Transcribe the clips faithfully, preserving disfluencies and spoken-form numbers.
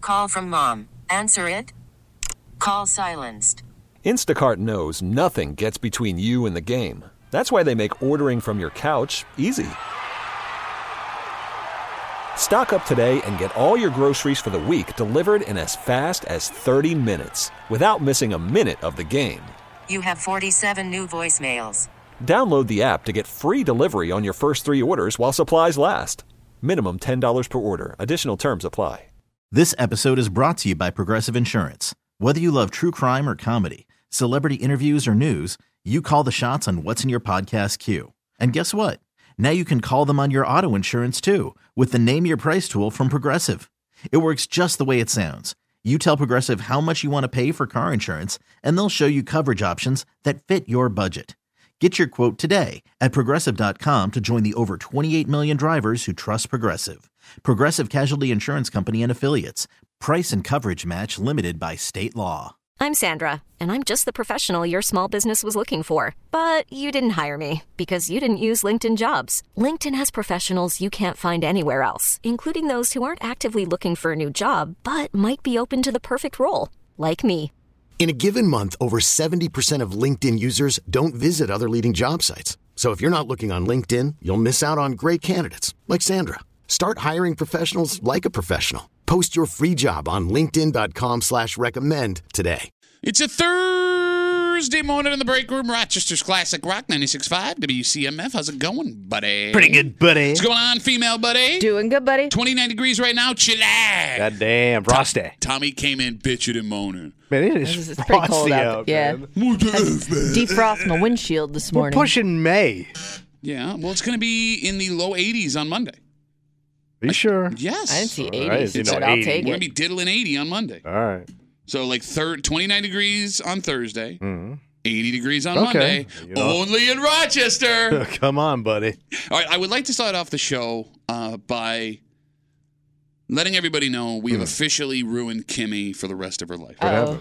Call from mom. Answer it. Call silenced. Instacart knows nothing gets between you and the game. That's why they make ordering from your couch easy. Stock up today and get all your groceries for the week delivered in as fast as thirty minutes without missing a minute of the game. You have forty-seven new voicemails. Download the app to get free delivery on your first three orders while supplies last. Minimum ten dollars per order. Additional terms apply. This episode is brought to you by Progressive Insurance. Whether you love true crime or comedy, celebrity interviews or news, you call the shots on what's in your podcast queue. And guess what? Now you can call them on your auto insurance too with the Name Your Price tool from Progressive. It works just the way it sounds. You tell Progressive how much you want to pay for car insurance, and they'll show you coverage options that fit your budget. Get your quote today at Progressive dot com to join the over twenty-eight million drivers who trust Progressive. Progressive Casualty Insurance Company and Affiliates. Price and coverage match limited by state law. I'm Sandra, and I'm just the professional your small business was looking for. But you didn't hire me because you didn't use LinkedIn Jobs. LinkedIn has professionals you can't find anywhere else, including those who aren't actively looking for a new job, but might be open to the perfect role, like me. In a given month, over seventy percent of LinkedIn users don't visit other leading job sites. So if you're not looking on LinkedIn, you'll miss out on great candidates like Sandra. Start hiring professionals like a professional. Post your free job on linkedin dot com slash recommend today. It's a Thursday morning in the break room. Rochester's Classic Rock ninety-six point five W C M F. How's it going, buddy? Pretty good, buddy. What's going on, female buddy? Doing good, buddy. twenty-nine degrees right now. Chillax. God damn, frosty. Tommy came in bitching and moaning. Man, it is It's pretty cold out. out Yeah. man. Defrost my windshield this We're morning. pushing May. Yeah, well, it's going to be in the low eighties on Monday. Are you sure? Yes. I didn't see All eighties, right, you know, but I'll eighty. take We're it. going to be diddling eighty on Monday. All right. So, like, third, twenty-nine degrees on Thursday, Mm-hmm. eighty degrees on Okay. Monday, You know. only in Rochester. Come on, buddy. All right, I would like to start off the show uh, by letting everybody know we have officially ruined Kimmy for the rest of her life. What Uh-oh. happened?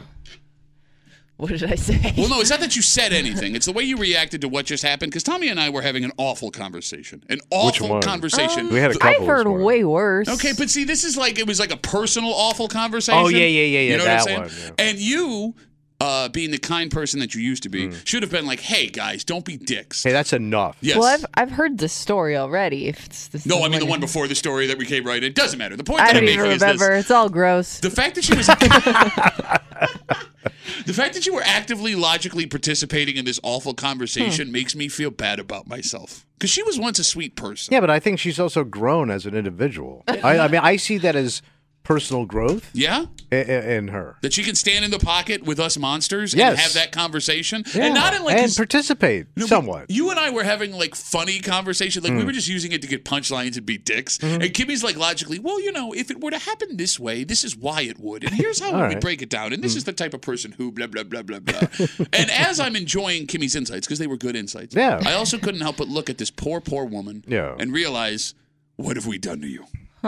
What did I say? Well, no, it's not that you said anything. It's the way you reacted to what just happened. Because Tommy and I were having an awful conversation. An awful one? conversation. We had a couple I've heard this morning. way worse. Okay, but see, this is like, it was like a personal awful conversation. Oh, yeah, yeah, yeah, yeah, You know that what I'm saying? one, yeah. And you, uh, being the kind person that you used to be, should have been like, hey, guys, don't be dicks. Hey, that's enough. Yes. Well, I've I've heard this story already. If it's this No, I mean the one before the story that we came right in. It doesn't matter. The point I that I'm don't even making is remember. this. It's all gross. The fact that she was The fact that you were actively logically participating in this awful conversation makes me feel bad about myself. Because she was once a sweet person. Yeah, but I think she's also grown as an individual. I, I mean, I see that as personal growth Yeah? in, in her. That she can stand in the pocket with us monsters and Yes. have that conversation. Yeah. And not in like and his- participate No, but somewhat. You and I were having like funny conversation. Like we were just using it to get punchlines and be dicks. And Kimmy's like logically, well, you know, if it were to happen this way, this is why it would. And here's how we All would right. break it down. And this is the type of person who blah, blah, blah, blah, blah. And as I'm enjoying Kimmy's insights, because they were good insights, Yeah. I also couldn't help but look at this poor, poor woman Yeah. and realize, what have we done to you?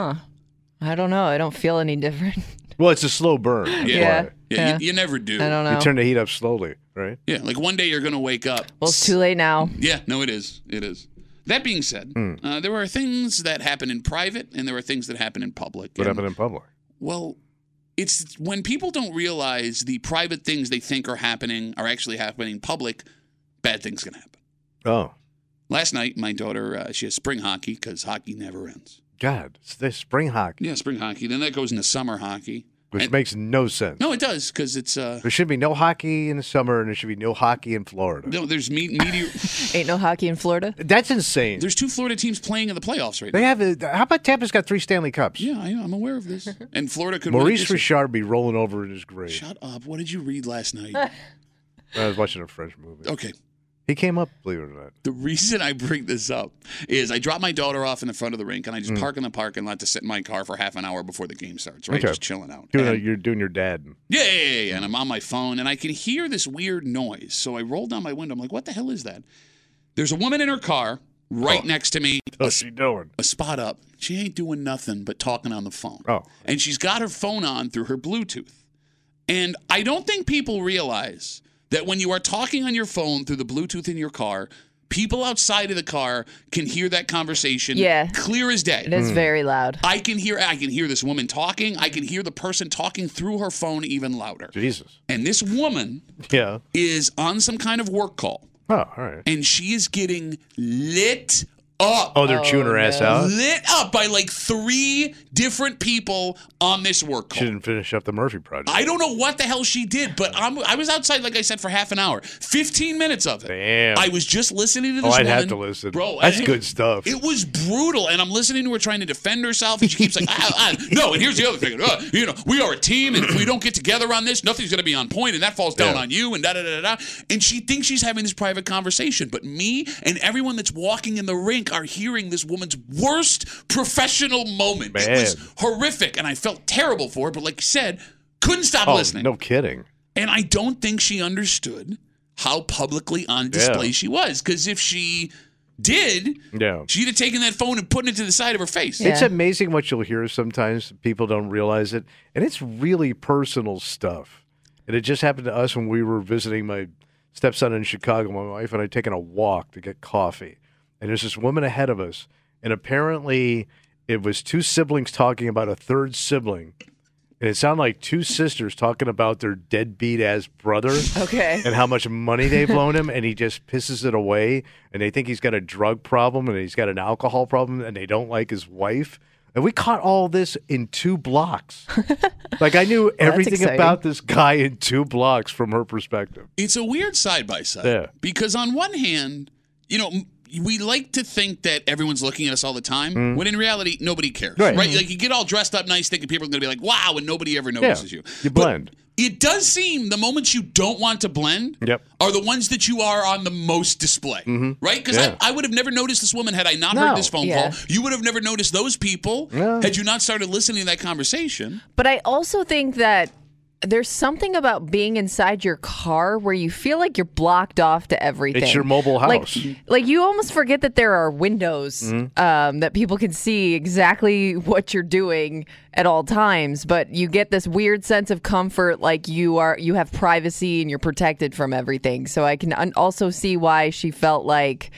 I don't know. I don't feel any different. Well, it's a slow burn. That's Yeah. why. Yeah, Yeah. You, you never do. I don't know. You turn the heat up slowly, right? Yeah, like one day you're going to wake up. Well, it's too late now. Yeah, no, it is. It is. That being said, Hmm. uh, there are things that happen in private and there are things that happen in public. What And, happened in public? Well, it's when people don't realize the private things they think are happening are actually happening in public, bad things can happen. Oh, Last night, my daughter, uh, she has spring hockey because hockey never ends. God. It's this spring hockey, Yeah, spring hockey. Then that goes into summer hockey. which And- makes no sense. No, it does because it's uh, There should be no hockey in the summer, and there should be no hockey in Florida. no. There's me- meteor. Ain't no hockey in Florida. That's insane. There's two Florida teams playing in the playoffs right They now. have. A, how about Tampa's got three Stanley Cups? Yeah, I, I'm aware of this. And Florida could win it Maurice this year. Richard be rolling over in his grave. Shut up. What did you read last night? I was watching a French movie. Okay. He came up, believe it or not. The reason I bring this up is I drop my daughter off in the front of the rink and I Mm. just park in the parking lot to sit in my car for half an hour before the game starts, right? Okay. Just chilling out. Doing a, And- you're doing your dad. yeah, yeah, yeah, yeah. And I'm on my phone and I can hear this weird noise. So I roll down my window. I'm like, what the hell is that? There's a woman in her car right Oh. next to me, a, What's she doing? a spot up. She ain't doing nothing but talking on the phone. Oh. And she's got her phone on through her Bluetooth. And I don't think people realize that when you are talking on your phone through the Bluetooth in your car, People outside of the car can hear that conversation Yeah. clear as day. It is very loud. I can hear I can hear this woman talking. I can hear the person talking through her phone even louder. Jesus. And this woman Yeah. is on some kind of work call, Oh, all right. and she is getting lit up. Oh, they're chewing her ass out? Lit up by like three different people on this work She call. didn't finish up the Murphy Project. I don't know what the hell she did, but I'm, I was outside, like I said, for half an hour. fifteen minutes of it. Damn. I was just listening to Oh, this I'd woman. have to listen. Bro, That's I- good stuff. It was brutal, and I'm listening to her trying to defend herself, and she keeps like, ah, ah, no, and here's the other thing. Uh, you know, we are a team, and if we don't get together on this, nothing's going to be on point, and that falls down Yeah. on you, and da-da-da-da. And she thinks she's having this private conversation, but me and everyone that's walking in the rink are hearing this woman's worst professional moment. It was Man. horrific, and I felt terrible for her, but like you said, couldn't stop oh, listening. no kidding. And I don't think she understood how publicly on display Yeah. she was. Because if she did, Yeah. she'd have taken that phone and put it to the side of her face. Yeah. It's amazing what you'll hear sometimes. People don't realize it. And it's really personal stuff. And it just happened to us when we were visiting my stepson in Chicago. My wife and I taking a walk to get coffee. And there's this woman ahead of us. And apparently it was two siblings talking about a third sibling. And it sounded like two sisters talking about their deadbeat-ass brother. Okay. And how much money they've loaned him, and he just pisses it away. And they think he's got a drug problem, and he's got an alcohol problem, and they don't like his wife. And we caught all this in two blocks. Like, I knew everything exciting. about this guy in two blocks from her perspective. It's a weird side by side. Yeah. Because on one hand, you know, m- we like to think that everyone's looking at us all the time, when in reality, nobody cares. Right. Like, you get all dressed up nice thinking people are going to be like, wow, and nobody ever notices you. You But blend. it does seem the moments you don't want to blend Yep. are the ones that you are on the most display, right? Because Yeah. I, I would have never noticed this woman had I not No. heard this phone Yeah. call. You would have never noticed those people Yeah. had you not started listening to that conversation. But I also think that there's something about being inside your car where you feel like you're blocked off to everything. It's your mobile Like, house. like you almost forget that there are windows Mm-hmm. um, that people can see exactly what you're doing at all times. But you get this weird sense of comfort, like you are you have privacy and you're protected from everything. So I can un- also see why she felt like,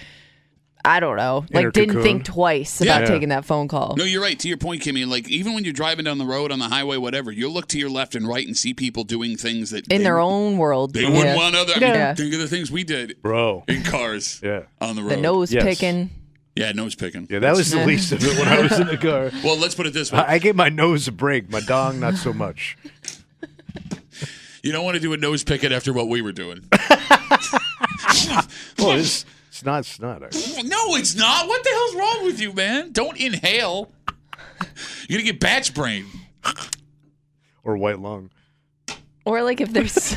I don't know, In her like didn't cocoon. think twice about Yeah. taking that phone call. No, you're right. To your point, Kimmy, like even when you're driving down the road on the highway, whatever, you'll look to your left and right and see people doing things that In they, their own world. they Yeah. wouldn't want other. I mean, Yeah. think of the things we did Bro. in cars Yeah. on the road. The nose Yes. picking. Yeah, nose picking. Yeah, that was the least of it when I was in the car. Well, let's put it this way. I I gave my nose a break. My dong, not so much. You don't want to do a nose picking after what we were doing. Well, it's, it's not snot. I- No, it's not. What the hell's wrong with you, man? Don't inhale. You're going to get batch brain. Or white lung. Or like if there's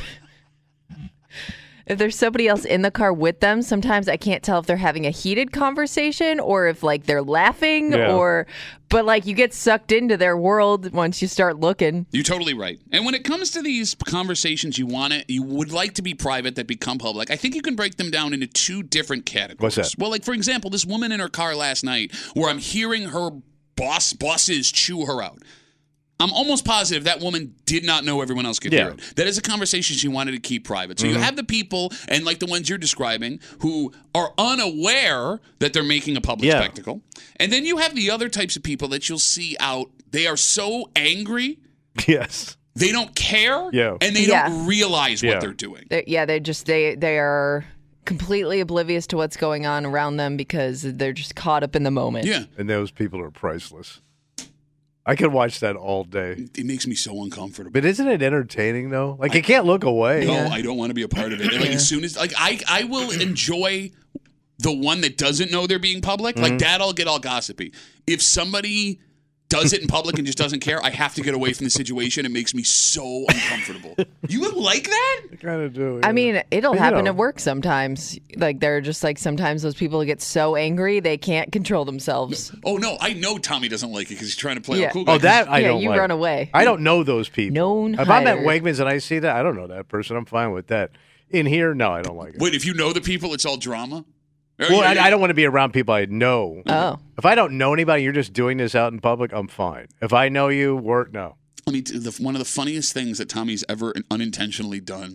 if there's somebody else in the car with them, sometimes I can't tell if they're having a heated conversation or if like they're laughing Yeah. or but like you get sucked into their world once you start looking. You're totally right. And when it comes to these conversations you want it, you would like to be private that become public, I think you can break them down into two different categories. What's that? Well, like for example, this woman in her car last night where I'm hearing her boss bosses chew her out. I'm almost positive that woman did not know everyone else could Yeah. hear it. That is a conversation she wanted to keep private. So you have the people, and like the ones you're describing, who are unaware that they're making a public Yeah. spectacle. And then you have the other types of people that you'll see out. They are so angry, Yes. they don't care, Yeah. and they Yeah. don't realize Yeah. what they're doing. They're, yeah, they just they they are completely oblivious to what's going on around them because they're just caught up in the moment. Yeah. And those people are priceless. I could watch that all day. It makes me so uncomfortable. But isn't it entertaining though? Like you can't look away. No, I don't want to be a part of it. Like as soon as like I I will enjoy the one that doesn't know they're being public. Like that I'll get all gossipy. If somebody does it in public and just doesn't care, I have to get away from the situation. It makes me so uncomfortable. You would like that? I kind of do. I yeah. mean, it'll You happen know. at work sometimes. Like they're just like sometimes those people get so angry they can't control themselves. Oh no, I know Tommy doesn't like it because he's trying to play Yeah. a cool guy. Oh, that I Yeah, don't you like. run away. I don't know those people. Known If I'm at hired. Wegmans and I see that, I don't know that person. I'm fine with that. In here, no, I don't like it. Wait, if you know the people, it's all drama. Or Well, you- I, I don't want to be around people I know. Oh. If I don't know anybody, you're just doing this out in public, I'm fine. If I know you, work, no. Let me. t- The, one of the funniest things that Tommy's ever unintentionally done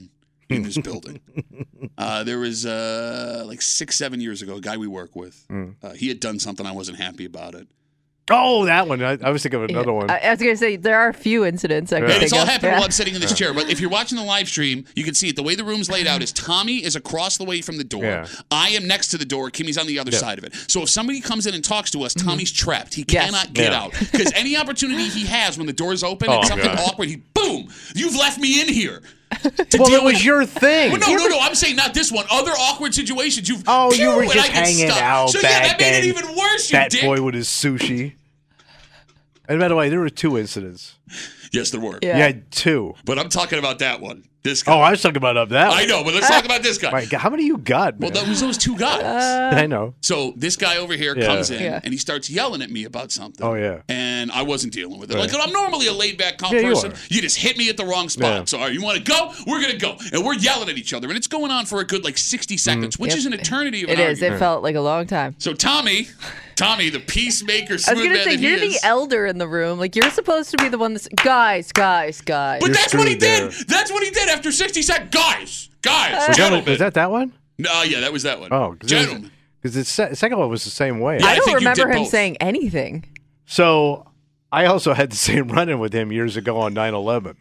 in this building. Uh, there was uh, like six, seven years ago, a guy we work with. Mm. Uh, he had done something I wasn't happy about it. Oh, that one. I, I was thinking of another one. I, I was going to say, there are a few incidents I can And think it's all of. happened Yeah. while I'm sitting in this chair. But if you're watching the live stream, you can see it. The way the room's laid out is Tommy is across the way from the door. Yeah. I am next to the door. Kimmy's on the other Yeah. side of it. So if somebody comes in and talks to us, Tommy's trapped. He Yes. cannot get Yeah. out. Because any opportunity he has when the door's open Oh, and something God. awkward, he, boom, you've left me in here. To well, deal it was with- your thing. Well, no, no, no. I'm saying not this one. Other awkward situations. You've Oh, you pew, were and just I get hanging stuck. out So yeah, back that made then. it even worse. You That dick. boy with his sushi. And by the way, there were two incidents. Yes, there were. Yeah. You had two. But I'm talking about that one. This guy. Oh, I was talking about up that one. I know, but let's talk about this guy. My God, how many you got, man? Well, that was those two guys. I know. So this guy over here Yeah. comes in Yeah. and he starts yelling at me about something. Oh, yeah. And I wasn't dealing with it. Right. Like I'm normally a laid back, calm Yeah, you person. are. You just hit me at the wrong spot. Yeah. So all right, you want to go? We're gonna go, and we're yelling at each other, and it's going on for a good like sixty seconds, which Yep. is an eternity of It an is. argument. It felt like a long time. So Tommy, Tommy, the peacemaker, I was smooth going to man say, that he you're the is. elder in the room. Like, you're supposed to be the one that's, guys, guys, guys. But You're that's what he screwed did. there. That's what he did after sixty seconds. Guys, guys, Was that, gentlemen. was that that one? No, yeah, that was that one. Oh, gentlemen. Because the se- second one was the same way. Yeah, I I don't think you remember did him both. saying anything. So I also had the same run-in with him years ago on nine eleven,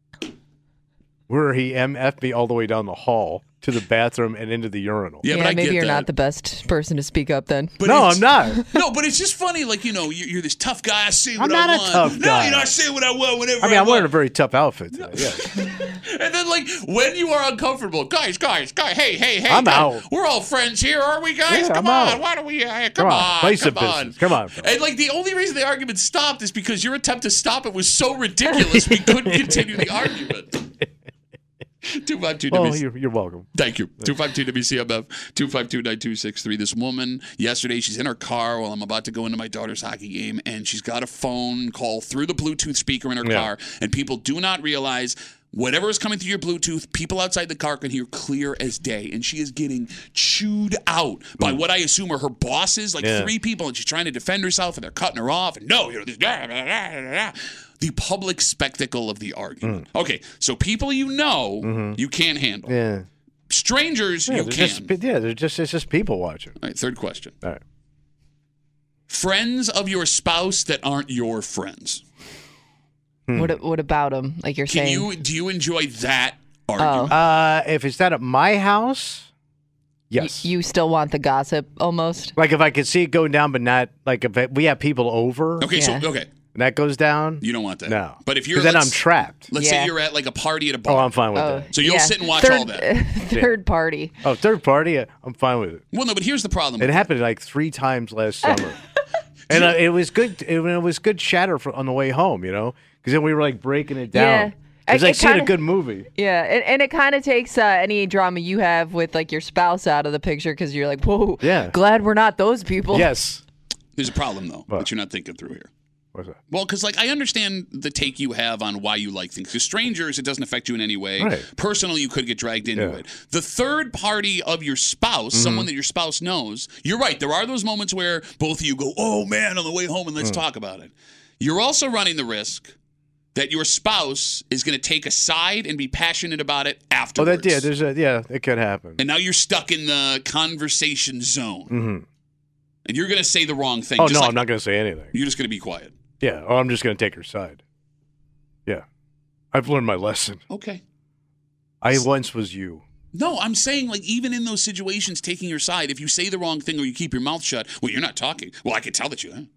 where he M F'd me all the way down the hall to the bathroom and into the urinal. Yeah, but I maybe get you're that. not the best person to speak up then. But no, it's- I'm not. No, but it's just funny. Like, you know, you're, you're this tough guy. I say what I'm not I a want. tough no, guy. you know, I say what I want whenever I mean, I I'm wearing a want. very tough outfit today. Yeah. And then, like, when you are uncomfortable, guys, guys, guys, hey, hey, hey. I'm guys, out. We're all friends here, are we, guys? Yeah, come I'm on. out. Why don't we? Uh, come, Come on, on. play some come on. business. Come on, fellas. And, like, the only reason the argument stopped is because your attempt to stop it was so ridiculous we couldn't continue the argument. two five two Oh, W C. you're, you're welcome. Thank you. two five two W C M F, two five two nine two six three. This woman, yesterday, she's in her car while I'm about to go into my daughter's hockey game, and she's got a phone call through the Bluetooth speaker in her Yeah. car, and people do not realize whatever is coming through your Bluetooth, people outside the car can hear clear as day, and she is getting chewed out by what I assume are her bosses, like Yeah. three people, and she's trying to defend herself, and they're cutting her off, and no, you know, this, blah, blah, blah, blah, blah. The public spectacle of the argument. Okay, so people you know, you can't handle. Yeah. Strangers, Yeah, you they're can. just, yeah, they're just, it's just people watching. All right, third question. All right. Friends of your spouse that aren't your friends. What What about him? Like you're Can saying. you do you enjoy that argument? Uh, if it's not at my house, y- yes. you still want the gossip almost? like if I could see it going down, but not like if it, we have people over Okay, Yeah. so okay, and that goes down. you don't want that. No, But if you're because then I'm let's- trapped. Let's Yeah. say you're at like a party at a Oh, bar. I'm fine with Oh, that. So you'll yeah. sit and watch third, all that. Third party. Oh, third party, I'm fine with it. Well, no, but here's the problem. It happened like three times last summer, and uh, it was good. It, it was good chatter for, on the way home, you know, because then we were like breaking it down. Yeah. It was I- like it seeing a kinda- good movie. Yeah, and, and it kind of takes uh, any drama you have with like your spouse out of the picture because you're like, whoa, Yeah. glad we're not those people. Yes. There's a problem though What? that you're not thinking through here. What's that? Well, because like I understand the take you have on why you like things. Because strangers, it doesn't affect you in any way. Right. Personally, you could get dragged into Yeah. Mm-hmm. it. The third party of your spouse, someone that your spouse knows, you're right. There are those moments where both of you go, "Oh man," on the way home, and let's Mm. talk about it. You're also running the risk that your spouse is going to take a side and be passionate about it Oh, afterwards. that yeah. There's a yeah. It could happen. and now you're stuck in the conversation zone, Mm-hmm. and you're going to say the wrong thing. Oh just no, like- I'm not going to say anything. You're just going to be quiet. Yeah, or I'm just going to take her side. Yeah, I've learned my lesson. Okay. I once was you. No, I'm saying like even in those situations, taking your side, if you say the wrong thing or you keep your mouth shut, well, you're not talking. Well, I can tell that you.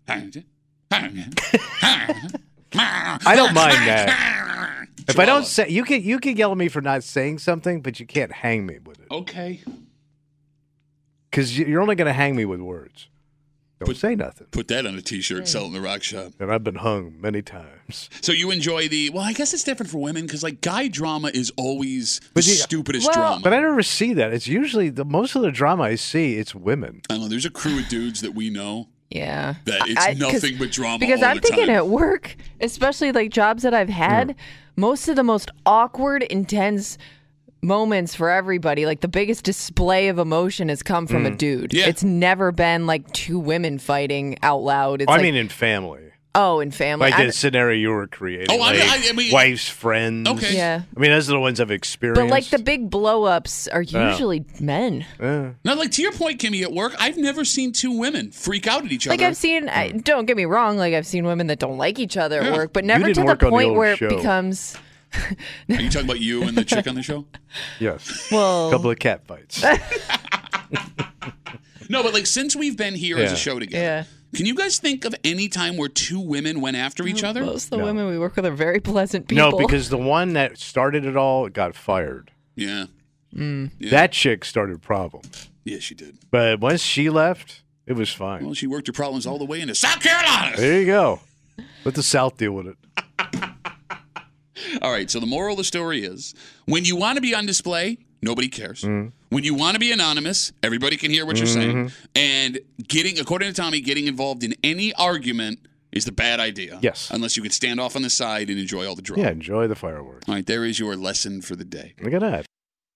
I don't mind that. If I don't say, you can you can yell at me for not saying something, but you can't hang me with it Okay. because you're only going to hang me with words. Don't Put- say nothing. Put that on a T-shirt, sell it in the rock shop. And I've been hung many times. So you enjoy the? Well, I guess it's different for women because like guy drama is always the But you- stupidest Well- drama. But I never see that. It's usually the most of the drama I see. It's women. I don't know. There's a crew of dudes that we know Yeah. that it's I- 'cause- nothing but drama. Because all I'm the thinking time. at work, especially like jobs that I've had, Mm. most of the most awkward, intense moments for everybody, like the biggest display of emotion has come from a dude. Yeah. It's never been like two women fighting out loud. It's I like, mean, in family. Oh, and family. Like I- the scenario you were creating. Oh, I like mean, I- I mean- wife's friends. Okay. Yeah. I mean, those are the ones I've experienced. But like the big blow-ups are Yeah. usually men. Yeah. Now, like to your point, Kimmy, at work, I've never seen two women freak out at each Like other. I've seen, I, don't get me wrong, like I've seen women that don't like each other at Yeah. work, but You never didn't to the work on the point old where show. it becomes, Are you talking about you and the chick on the show? Yes. well, A couple of cat fights. No, but like since we've been here as Yeah. a show together, yeah. can you guys think of any time where two women went after each other? Most of the No. women we work with are very pleasant people. No, because the one that started it all got fired. Yeah. Mm. Yeah. That chick started problems. Yeah, she did. But once she left, it was fine. Well, she worked her problems all the way into South Carolina. There you go. Let the South deal with it. All right, so the moral of the story is when you want to be on display, nobody cares. Mm-hmm. When you want to be anonymous, everybody can hear what you're saying. And getting, according to Tommy, getting involved in any argument is the bad idea. Yes. Unless you could stand off on the side and enjoy all the drama. Yeah, enjoy the fireworks. All right, there is your lesson for the day. Look at that.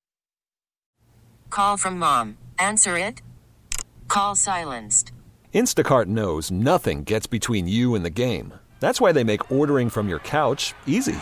Call from mom. Answer it. Call silenced. Instacart knows nothing gets between you and the game. That's why they make ordering from your couch easy.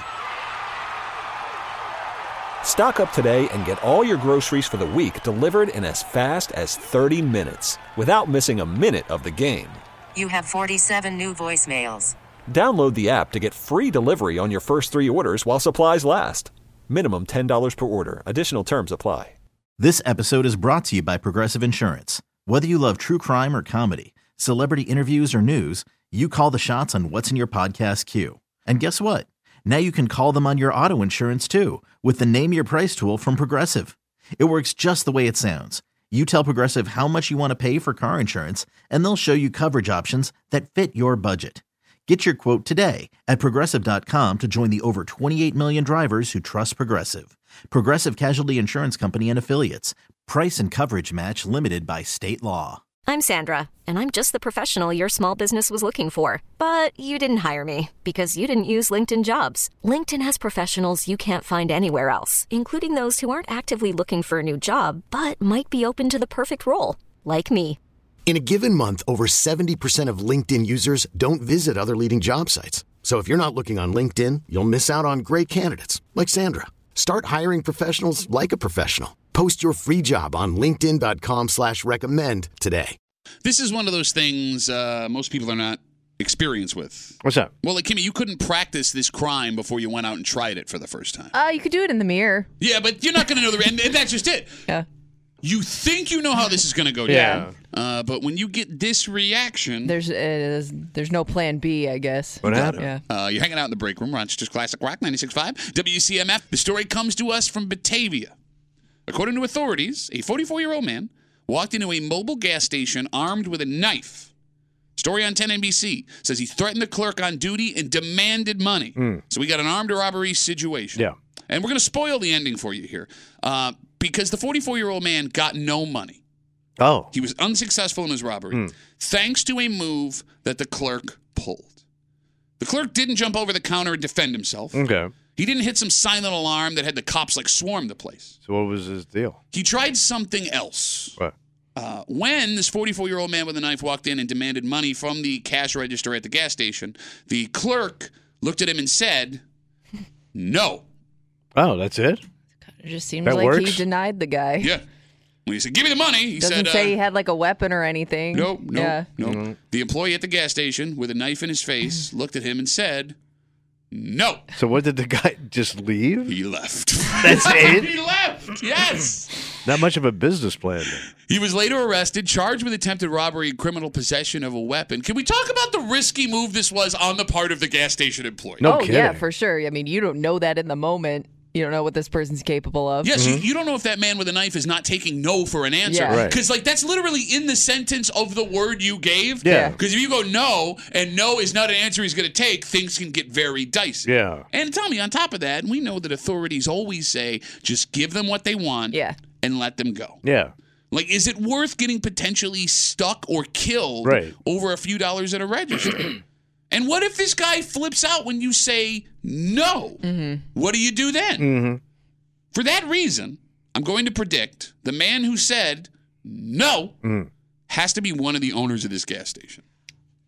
Stock up today and get all your groceries for the week delivered in as fast as thirty minutes without missing a minute of the game. You have forty-seven new voicemails. Download the app to get free delivery on your first three orders while supplies last. Minimum ten dollars per order. Additional terms apply. This episode is brought to you by Progressive Insurance. Whether you love true crime or comedy, celebrity interviews or news, you call the shots on what's in your podcast queue. And guess what? Now you can call them on your auto insurance too with the Name Your Price tool from Progressive. It works just the way it sounds. You tell Progressive how much you want to pay for car insurance, and they'll show you coverage options that fit your budget. Get your quote today at Progressive dot com to join the over twenty-eight million drivers who trust Progressive. Progressive Casualty Insurance Company and Affiliates. Price and coverage match limited by state law. I'm Sandra, and I'm just the professional your small business was looking for. But you didn't hire me because you didn't use LinkedIn Jobs. LinkedIn has professionals you can't find anywhere else, including those who aren't actively looking for a new job, but might be open to the perfect role, like me. In a given month, over seventy percent of LinkedIn users don't visit other leading job sites. So if you're not looking on LinkedIn, you'll miss out on great candidates like Sandra. Start hiring professionals like a professional. Post your free job on linkedin dot com slash recommend today. This is one of those things uh, most people are not experienced with. What's that? Well, like, Kimmy, you couldn't practice this crime before you went out and tried it for the first time. Uh, you could do it in the mirror. Yeah, but you're not going to know the... And, and that's just it. Yeah. You think you know how this is going to go down. Yeah. Uh, but when you get this reaction... There's uh, there's, there's no plan B, I guess. What happened? Yeah. Uh, you're hanging out in the break room, Rochester's Classic Rock, ninety-six point five, W C M F. The story comes to us from Batavia. According to authorities, a forty-four-year-old man walked into a mobile gas station armed with a knife. Story on ten N B C says he threatened the clerk on duty and demanded money. Mm. So we got an armed robbery situation. Yeah. And we're going to spoil the ending for you here uh, because the forty-four-year-old man got no money. Oh. He was unsuccessful in his robbery Mm. thanks to a move that the clerk pulled. The clerk didn't jump over the counter and defend himself. Okay. He didn't hit some silent alarm that had the cops like swarm the place. So what was his deal? He tried something else. What? Uh, when this forty-four-year-old man with a knife walked in and demanded money from the cash register at the gas station, the clerk looked at him and said, no. Oh, that's it? It just seems That like works? he denied the guy. Yeah. When he said, give me the money, he Doesn't said, say uh, he had like a weapon or anything. no, no, Yeah. no. Mm-hmm. The employee at the gas station with a knife in his face looked at him and said, no. So what did the guy just leave? He left. That's it? He left. Yes. Not much of a business plan then. He was later arrested, charged with attempted robbery and criminal possession of a weapon. Can we talk about the risky move this was on the part of the gas station employee? No oh, kidding. yeah, for sure. I mean, you don't know that in the moment. You don't know what this person's capable of. Yes, you, you don't know if that man with a knife is not taking no for an answer. Yeah. Right. Because, like, that's literally in the sentence of the word you gave. Yeah. Because if you go no, and no is not an answer he's going to take, things can get very dicey. Yeah. And tell me, on top of that, we know that authorities always say, just give them what they want Yeah. and let them go. Yeah. Like, is it worth getting potentially stuck or killed Right. over a few dollars at a register? And what if this guy flips out when you say no? Mm-hmm. What do you do then? Mm-hmm. For that reason, I'm going to predict the man who said no Mm. has to be one of the owners of this gas station.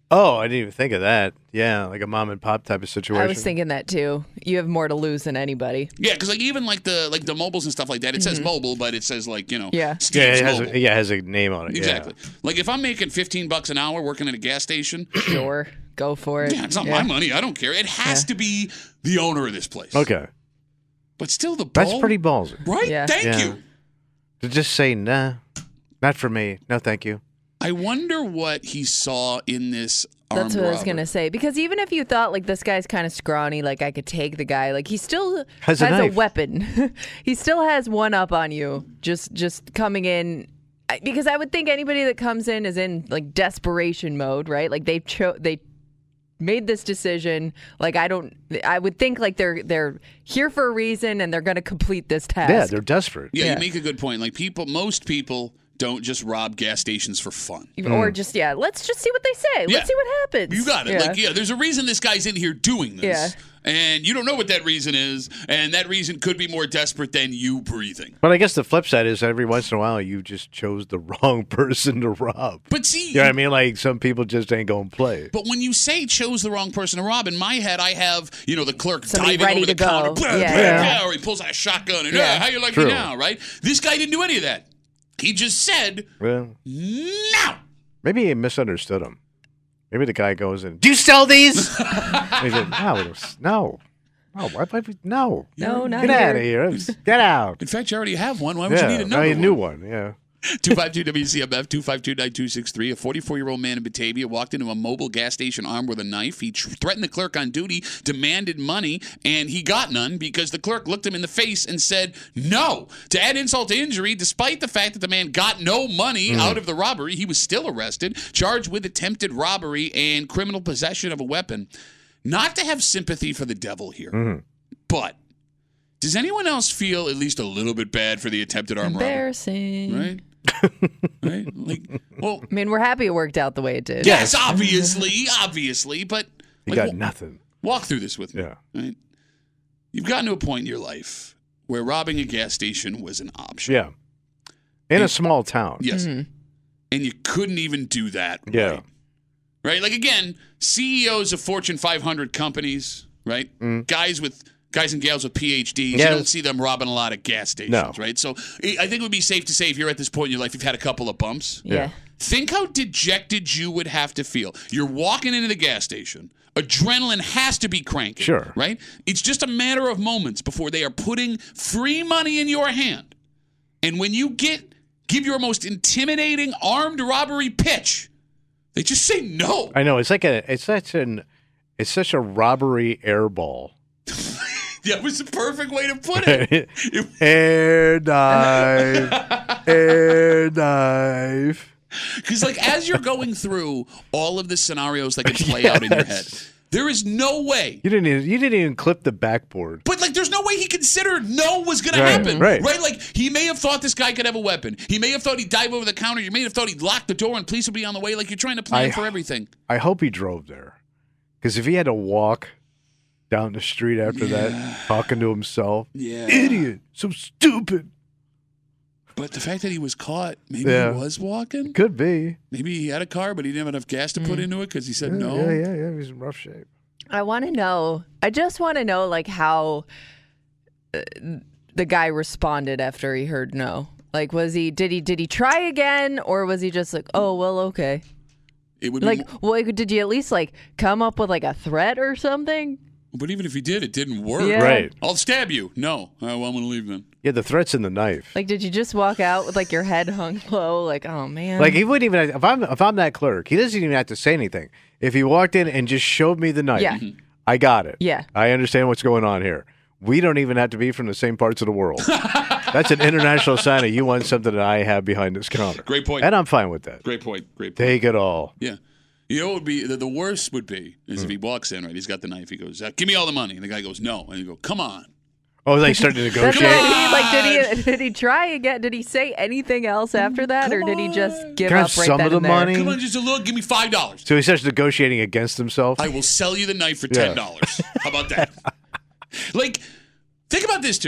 Oh, I didn't even think of that. Yeah, like a mom and pop type of situation. I was thinking that too. You have more to lose than anybody. Yeah, because like even like the like the mobiles and stuff like that, it says mobile, but it says like you know, Yeah. Yeah, Steve's it has Mobile. a, yeah, it has a name on it. Exactly. Like if I'm making fifteen bucks an hour working at a gas station, Sure, go for it. yeah, it's not my money. I don't care. It has Yeah. to be the owner of this place. Yeah. Okay. But still, the That's ball- pretty ballsy. right. Yeah. Thank Yeah. you. To just say, nah, not for me. No, thank you. I wonder what he saw in this. That's armed what I was robber. gonna say. Because even if you thought like this guy's kind of scrawny, like I could take the guy, like he still Has has, a a, knife. weapon. He still has one up on you. Just just coming in. I- Because I would think anybody that comes in is in like desperation mode, right? Like they cho- they made this decision. Like I don't. I would think like they're they're here for a reason and they're gonna complete this task. Yeah, they're desperate. Yeah, Yeah. you make a good point. Like people, most people don't just rob gas stations for fun. Or just yeah. Let's just see what they say. Yeah. Let's see what happens. You got it. Yeah. Like, yeah, there's a reason this guy's in here doing this. Yeah. And you don't know what that reason is, and that reason could be more desperate than you breathing. But I guess the flip side is every once in a while you just chose the wrong person to rob. But see, You know what I mean? Like some people just ain't going to play. but when you say chose the wrong person to rob, in my head I have, you know, the clerk Somebody diving ready over the to go. counter, blah, Yeah, blah, yeah. blah, or he pulls out a shotgun and, Yeah. "Ah, how you like True. me now, right? This guy didn't do any of that. He just said, Well, no. maybe he misunderstood him. Maybe the guy goes in, do you sell these? And he said, no, it was- no. No, why, why, no. No, not Get here. out of here. Get out. In fact, you already have one. Why would Yeah, you need now another you one? knew one. Yeah. two five two W C M F, two five two, nine two six three. A forty-four-year-old man in Batavia walked into a mobile gas station armed with a knife. He tr- threatened the clerk on duty, demanded money, and he got none because the clerk looked him in the face and said no. To add insult to injury, despite the fact that the man got no money out of the robbery, he was still arrested, charged with attempted robbery and criminal possession of a weapon. Not to have sympathy for the devil here, but does anyone else feel at least a little bit bad for the attempted armed robbery? Embarrassing. Right? Right? Like, well, I mean, we're happy it worked out the way it did. yes, obviously, obviously, but He like, got wa- nothing. walk through this with me. Yeah. Right? You've gotten to a point in your life where robbing a gas station was an option. Yeah. In a small town. Yes. And you couldn't even do that. Yeah. Right. Right? Like, again, C E Os of Fortune five hundred companies, right? Guys with guys and gals with P H Ds. You Yes. don't see them robbing a lot of gas stations, No. right? So I I think it would be safe to say if you're at this point in your life, you've had a couple of bumps. Yeah. Think how dejected you would have to feel. You're walking into the gas station. Adrenaline has to be cranking. Sure. Right? It's just a matter of moments before they are putting free money in your hand. And when you get give your most intimidating armed robbery pitch, they just say no. I know. It's like a, it's such an, it's such a robbery airball. That was the perfect way to put it. It- Air knife. Air knife. Because, like, as you're going through all of the scenarios that can play out in your head, there is no way. You didn't even, you didn't even clip the backboard. But, like, there's no way he considered no was going Right, to happen. right. Like, he may have thought this guy could have a weapon. He may have thought he'd dive over the counter. You may have thought he'd lock the door and police would be on the way. Like, you're trying to plan I- for everything. I hope he drove there. Because if he had to walk down the street after that, talking to himself, Yeah. idiot, so stupid. But the fact that he was caught, maybe Yeah. he was walking. Could be. Maybe he had a car, but he didn't have enough gas to put into it because he said no. Yeah, yeah, yeah. He's in rough shape. I want to know. I just want to know, like, how uh, the guy responded after he heard no. Like, was he? Did he? Did he try again, or was he just like, oh well, okay? It would be Like, mo- well, like, did you at least like come up with like a threat or something? but even if he did, it didn't work. Yeah. Right. I'll stab you. No. Oh, well, I'm going to leave then. Yeah, the threat's in the knife. Like, did you just walk out with like your head hung low? Like, oh man. Like he wouldn't even. If I'm if I'm that clerk, he doesn't even have to say anything. If he walked in and just showed me the knife, Yeah. I got it. Yeah. I understand what's going on here. We don't even have to be from the same parts of the world. That's an international sign of you want something that I have behind this counter. Great point. And I'm fine with that. Great point. Great point. Take it all. Yeah. You know what would be the, the worst would be is Hmm. if he walks in, right? He's got the knife. He goes, uh, "Give me all the money." And the guy goes, "No." And you go, "Come on." Oh, they started to That's negotiate. what I mean. Like, did he? Did he try again? Did he say anything else after that, or Come did he just on. give Can I up have right some then of the and there? money? Come on, just a little. Give me five dollars. So he starts negotiating against himself. I will sell you the knife for ten dollars. How about that? Like, think about this too.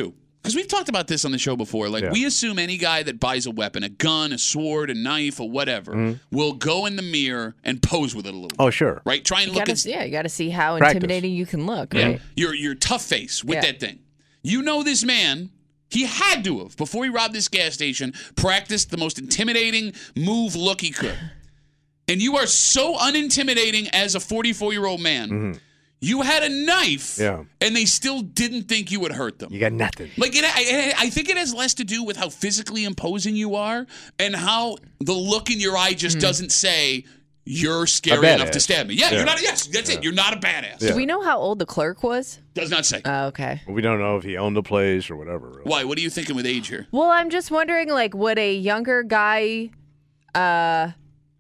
because we've talked about this on the show before. Like, Yeah. we assume any guy that buys a weapon, a gun, a sword, a knife, or whatever, Mm-hmm. will go in the mirror and pose with it a little Oh, bit. sure. Right? Try and You look gotta, at yeah, you got to see how Practice. intimidating you can look, yeah, right? your, your tough face with Yeah. that thing. You know this man, he had to have, before he robbed this gas station, practiced the most intimidating move look he could. And you are so unintimidating as a forty-four-year-old man. Mm-hmm. You had a knife, Yeah. and they still didn't think you would hurt them. You got nothing. Like, it, I, I think it has less to do with how physically imposing you are and how the look in your eye just doesn't say, you're scary A enough to badass. stab me. Yeah, Yeah. you're not. Yes, that's it. You're not a badass. Yeah. Do we know how old the clerk was? Does not say. Oh, okay. We don't know if he owned the place or whatever. Really. Why? What are you thinking with age here? Well, I'm just wondering, like, would a younger guy uh,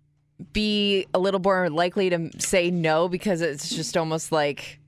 be a little more likely to say no because it's just almost like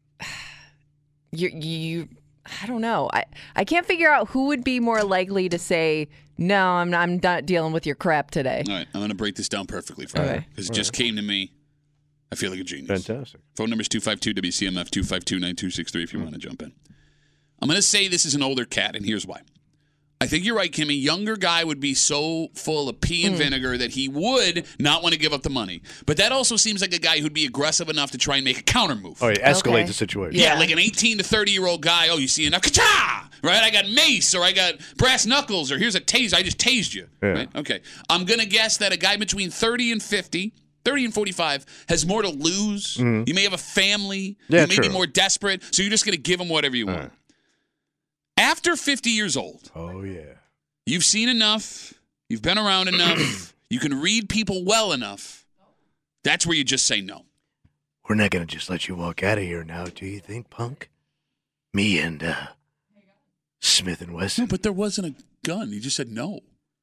you, you I don't know. I, I can't figure out who would be more likely to say, no, I'm not, I'm not dealing with your crap today. All right, I'm going to break this down perfectly for you Okay. because it just came to me. I feel like a genius. Fantastic. Phone number is two five two W C M F, two five two, nine two six three if you want to jump in. I'm going to say this is an older cat, and here's why. I think you're right, Kimmy. Younger guy would be so full of pee and vinegar that he would not want to give up the money. But that also seems like a guy who'd be aggressive enough to try and make a counter move. Oh, yeah, escalate Okay. the situation. Yeah, Yeah. like an eighteen to thirty-year-old guy. Oh, you see enough? Ka-cha! Right? I got mace, or I got brass knuckles, or here's a taser. I just tased you. Yeah. Right? Okay. I'm going to guess that a guy between thirty and fifty, thirty and forty-five, has more to lose. You may have a family. Mm-hmm. Yeah, you may be true. more desperate, so you're just going to give him whatever you want. right. After fifty years old, Oh, yeah. you've seen enough. You've been around enough. You can read people well enough. That's where you just say no. We're not going to just let you walk out of here now, do you think, punk? Me and uh, Smith and No, Wesson. but there wasn't a gun. You just said no.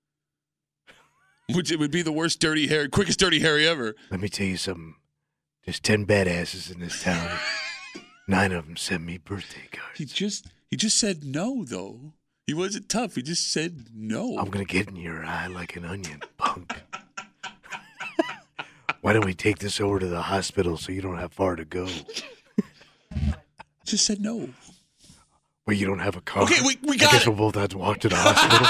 Which it would be the worst dirty Harry, quickest dirty Harry ever. Let me tell you something. There's ten badasses in this town. Nine of them sent me birthday cards. He just he just said no though. He wasn't tough. He just said no. I'm going to get in your eye like an onion, punk. Why don't we take this over to the hospital so you don't have far to go? Just said no. Well, you don't have a car. Okay, we- we I got guess it. we'll both have to walk to the hospital.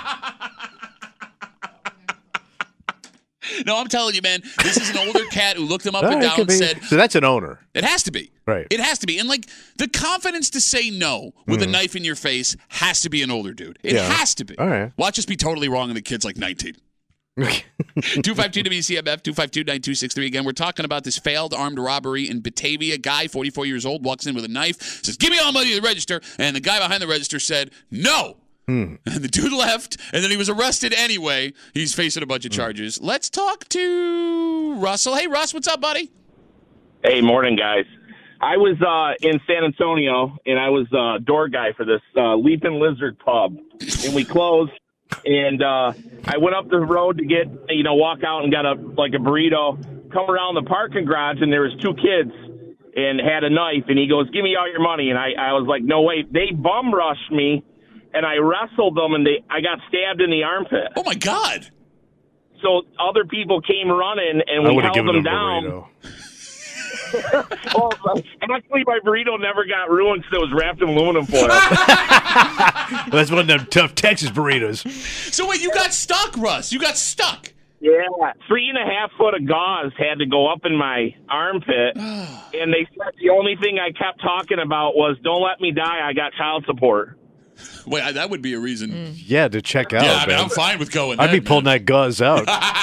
No, I'm telling you, man. This is an older cat who looked him up All and right, down could and be. said, So that's an owner. it has to be. Right. It has to be. And like the confidence to say no with a knife in your face has to be an older dude. It Yeah. has to be. All right. Watch us be totally wrong and the kid's like nineteen. two five two W C M F, two five two, nine two six three. Again, we're talking about this failed armed robbery in Batavia. Guy, forty-four years old, walks in with a knife, says, give me all the money to the register. And the guy behind the register said, no. And the dude left, and then he was arrested anyway. He's facing a bunch of charges. Let's talk to Russell. Hey, Russ, what's up, buddy? Hey, morning, guys. I was uh, in San Antonio, and I was uh, door guy for this uh, Leaping Lizard pub, and we closed. And uh, I went up the road to get, you know, walk out and got a like a burrito. Come around the parking garage, and there was two kids, and had a knife. And he goes, "Give me all your money." And I, I was like, "No, wait." They bum rushed me, and I wrestled them, and they I got stabbed in the armpit. Oh, my God. So other people came running, and I we would have held given them him a down. burrito. Oh, actually, my burrito never got ruined because it was wrapped in aluminum foil. Well, that's one of them tough Texas burritos. So wait, you got stuck, Russ. You got stuck. Yeah, three and a half foot of gauze had to go up in my armpit, and they said the only thing I kept talking about was, "Don't let me die. I got child support." Wait, I- that would be a reason. Yeah, to check out, Yeah, I mean, man. I'm fine with going. I'd be then, pulling that gauze out.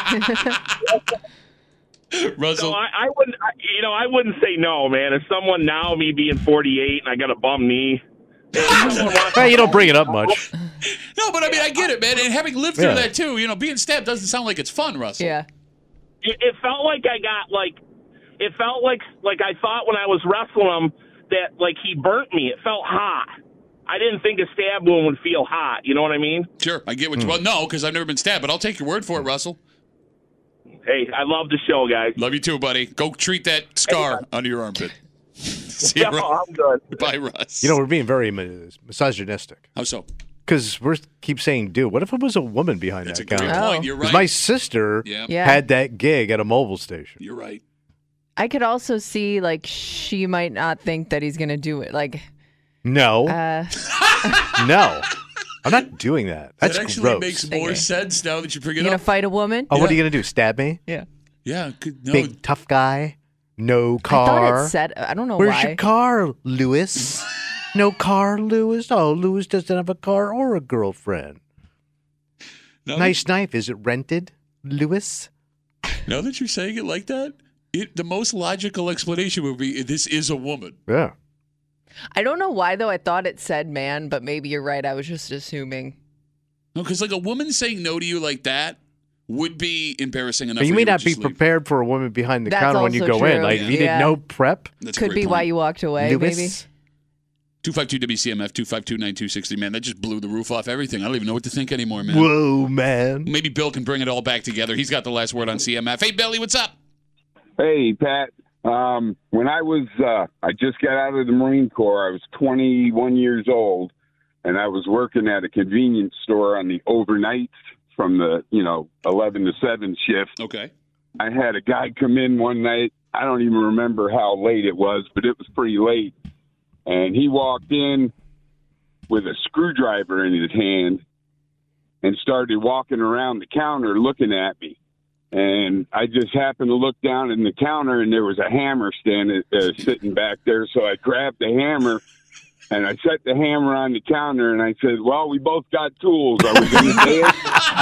man. Russell. So I, I wouldn't, I, you know, I wouldn't say no, man. If someone now, me being forty-eight, and I got a bum knee, if someone wants Hey, you don't bring it up much. No, but I mean, I get it, man. And having lived through Yeah. that too, you know, being stabbed doesn't sound like it's fun, Russell. Yeah. it, it felt like I got like, it felt like like I thought when I was wrestling him that like he burnt me. It felt hot. I didn't think a stab wound would feel hot. You know what I mean? Sure, I get what you. Well, no, because I've never been stabbed, but I'll take your word for it, Russell. Hey, I love the show, guys. Love you too, buddy. Go treat that scar under your armpit. See you, No, Russ. I'm good. Bye, Russ. You know, we're being very mis- misogynistic. how so? Because we keep saying, dude, what if it was a woman behind That's a that great counter? Oh. point. You're 'Cause right. my sister Yeah. Yeah. had that gig at a mobile station. You're right. I could also see, like, she might not think that he's going to do it. Like, No. uh, No. I'm not doing that. That's that actually gross. makes more Okay. sense now that you bring You it gonna up. fight a woman? Oh, what are Yeah. you going to do? Stab me? Yeah. Yeah, good, no. Big tough guy? No I thought car? it said. I don't know Where's why. your car, Lewis? No car, Lewis? Oh, Lewis doesn't have a car or a girlfriend. now, Nice knife. Is it rented, Lewis? now that you're saying it like that, it, the most logical explanation would be this is a woman. Yeah. I don't know why though. I thought it said man, but maybe you're right. I was just assuming. No, because like a woman saying no to you like that would be embarrassing enough. But you for may to not be just leave. prepared for a woman behind the That's counter when you also go in. true. Like, if you Yeah. didn't know prep, That's a Could great be point. why you walked away. Lewis? Maybe. two five two W C M F, two five two nine two six zero, man. That just blew the roof off everything. I don't even know what to think anymore, man. Whoa, man. Maybe Bill can bring it all back together. He's got the last word on C M F. Hey, Billy, what's up? Hey, Pat. Um, when I was, uh, I just got out of the Marine Corps. I was twenty-one years old, and I was working at a convenience store on the overnights from the, you know, eleven to seven shift. Okay. I had a guy come in one night. I don't even remember how late it was, but it was pretty late. And he walked in with a screwdriver in his hand and started walking around the counter looking at me. And I just happened to look down in the counter, and there was a hammer standing uh, sitting back there. So I grabbed the hammer, and I set the hammer on the counter, and I said, well, we both got tools. Are we going to do it?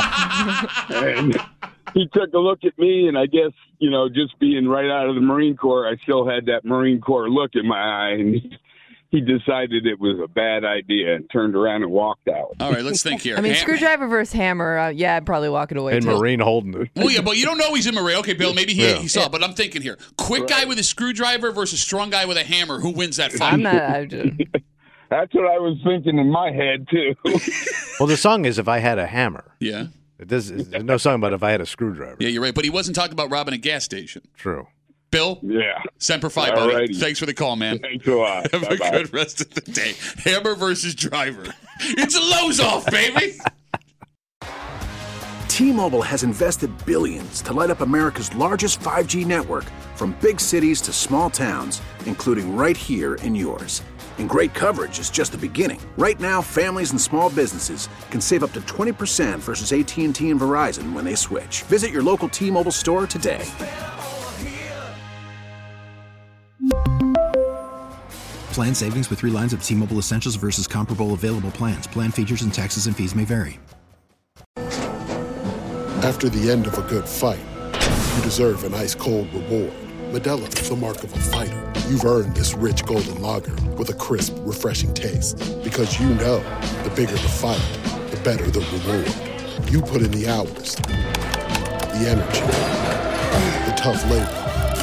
And he took a look at me, and I guess, you know, just being right out of the Marine Corps, I still had that Marine Corps look in my eye, and he, he decided it was a bad idea and turned around and walked out. All right, let's think here. I mean, Ham- screwdriver versus hammer. Uh, yeah, I'd probably walk it away. And too. Marine holding it. Well, yeah, but you don't know he's in Marie. Okay, Bill, maybe he, Yeah. he saw it, but I'm thinking here. Quick guy with a screwdriver versus strong guy with a hammer. Who wins that fight? I'm not. I just, That's what I was thinking in my head, too. Well, the song is If I Had a Hammer. Yeah. It does, there's no song about If I Had a Screwdriver. Yeah, you're right. But he wasn't talking about robbing a gas station. True. Bill? Yeah. Semper Fi, buddy. Alrighty. Thanks for the call, man. Thanks a lot. Have Bye-bye. a good rest of the day. Hammer versus driver. It's a Lowe's off, baby. T-Mobile has invested billions to light up America's largest five G network, from big cities to small towns, including right here in yours. And great coverage is just the beginning. Right now, families and small businesses can save up to twenty percent versus A T and T and Verizon when they switch. Visit your local T-Mobile store today. Plan savings with three lines of T-Mobile Essentials versus comparable available plans. Plan features and taxes and fees may vary. After the end of a good fight, you deserve an ice-cold reward. Modelo is the mark of a fighter. You've earned this rich golden lager with a crisp, refreshing taste. Because you know, the bigger the fight, the better the reward. You put in the hours, the energy, the tough labor.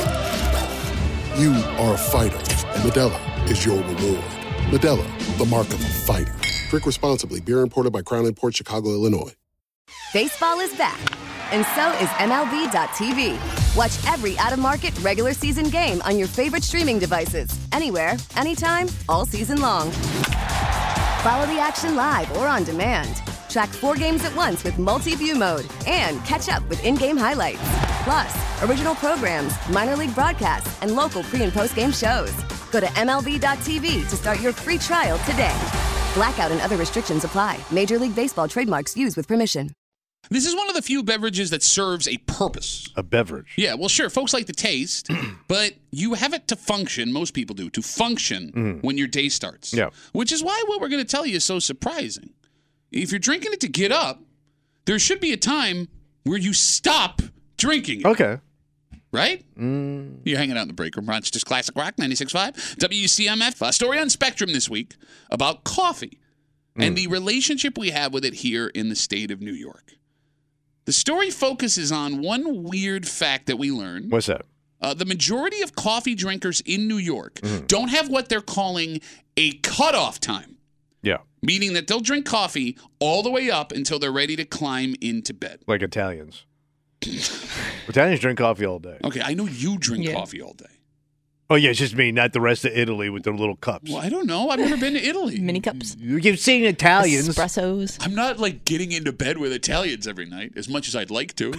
You are a fighter, and Modelo is your reward. Modelo, the mark of a fighter. Drink responsibly. Beer imported by Crown Imports, Chicago, Illinois. Baseball is back, and so is M L B dot T V. Watch every out-of-market regular season game on your favorite streaming devices, anywhere, anytime, all season long. Follow the action live or on demand. Track four games at once with multi-view mode and catch up with in-game highlights. Plus, original programs, minor league broadcasts, and local pre- and post-game shows. Go to M L B dot T V to start your free trial today. Blackout and other restrictions apply. Major League Baseball trademarks used with permission. This is one of the few beverages that serves a purpose. A beverage. Yeah, well, sure, folks like the taste, but you have it to function, most people do, to function Mhm. when your day starts. Yeah. Which is why what we're going to tell you is so surprising. If you're drinking it to get up, there should be a time where you stop drinking it. Okay. Right? Mm. You're hanging out in the break room. Rochester's Classic Rock, ninety-six point five. W C M F. A story on Spectrum this week about coffee and the relationship we have with it here in the state of New York. The story focuses on one weird fact that we learned. What's that? Uh, the majority of coffee drinkers in New York Mhm. don't have what they're calling a cutoff time, Yeah. meaning that they'll drink coffee all the way up until they're ready to climb into bed. Like Italians. Italians drink coffee all day. Okay, I know you drink Yeah. coffee all day. Oh, yeah, it's just me, not the rest of Italy with their little cups. Well, I don't know. I've never been to Italy. Mini cups. You've seen Italians. Espressos. I'm not like getting into bed with Italians every night as much as I'd like to.